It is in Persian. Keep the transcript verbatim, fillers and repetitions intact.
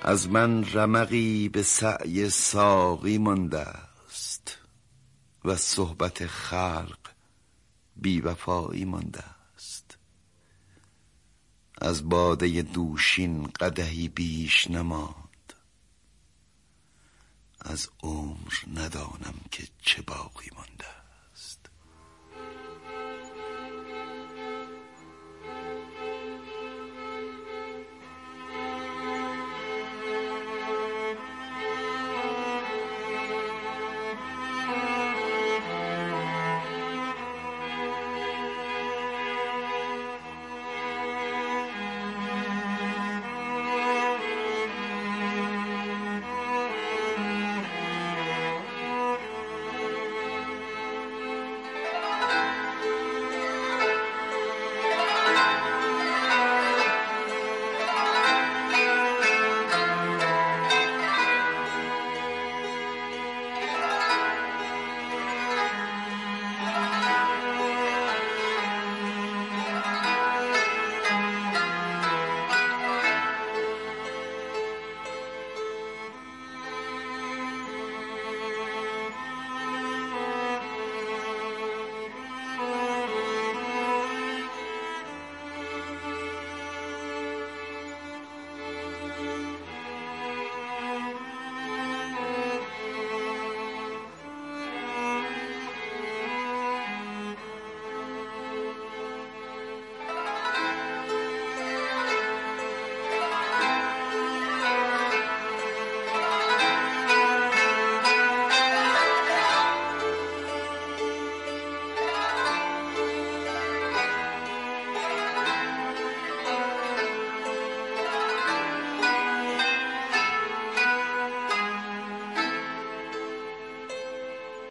از من رمقی به سعی ساقی مانده است و صحبت خلق بی وفایی مانده است. از باده دوشین قدحی بیش نماند، از عمر ندانم که چه باقی مانده است.